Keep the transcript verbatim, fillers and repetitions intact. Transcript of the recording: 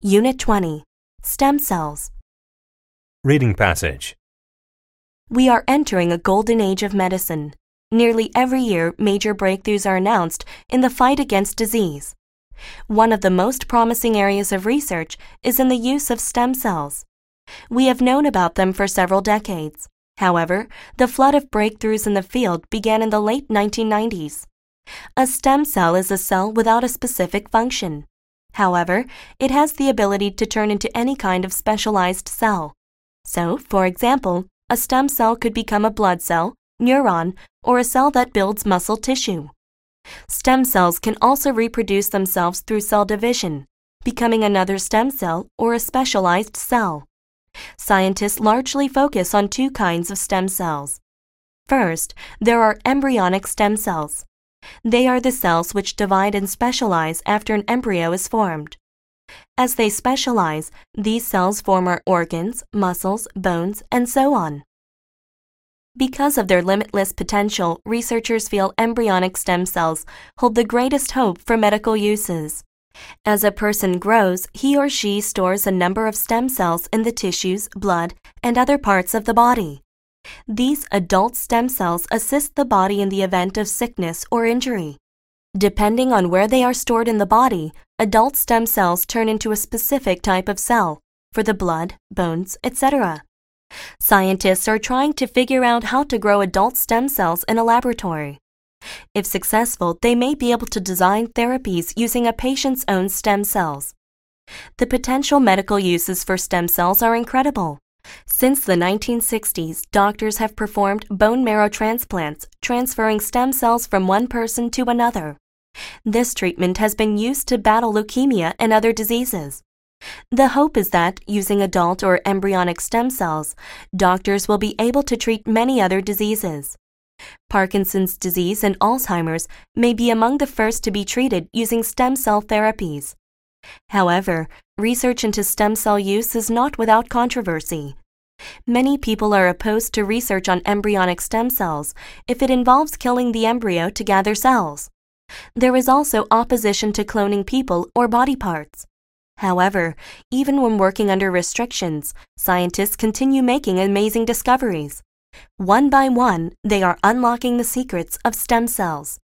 Unit twenty, Stem Cells. Reading passage. We are entering a golden age of medicine. Nearly every year, major breakthroughs are announced in the fight against disease. One of the most promising areas of research is in the use of stem cells. We have known about them for several decades. However, the flood of breakthroughs in the field began in the late nineteen nineties. A stem cell is a cell without a specific function. However, it has the ability to turn into any kind of specialized cell. So, for example, a stem cell could become a blood cell, neuron, or a cell that builds muscle tissue. Stem cells can also reproduce themselves through cell division, becoming another stem cell or a specialized cell. Scientists largely focus on two kinds of stem cells. First, there are embryonic stem cells. They are the cells which divide and specialize after an embryo is formed. As they specialize, these cells form our organs, muscles, bones, and so on. Because of their limitless potential, researchers feel embryonic stem cells hold the greatest hope for medical uses. As a person grows, he or she stores a number of stem cells in the tissues, blood, and other parts of the body. These adult stem cells assist the body in the event of sickness or injury. Depending on where they are stored in the body, adult stem cells turn into a specific type of cell for the blood, bones, et cetera. Scientists are trying to figure out how to grow adult stem cells in a laboratory. If successful, they may be able to design therapies using a patient's own stem cells. The potential medical uses for stem cells are incredible. Since the nineteen sixties, doctors have performed bone marrow transplants, transferring stem cells from one person to another. This treatment has been used to battle leukemia and other diseases. The hope is that, using adult or embryonic stem cells, doctors will be able to treat many other diseases. Parkinson's disease and Alzheimer's may be among the first to be treated using stem cell therapies. However, research into stem cell use is not without controversy. Many people are opposed to research on embryonic stem cells if it involves killing the embryo to gather cells. There is also opposition to cloning people or body parts. However, even when working under restrictions, scientists continue making amazing discoveries. One by one, they are unlocking the secrets of stem cells.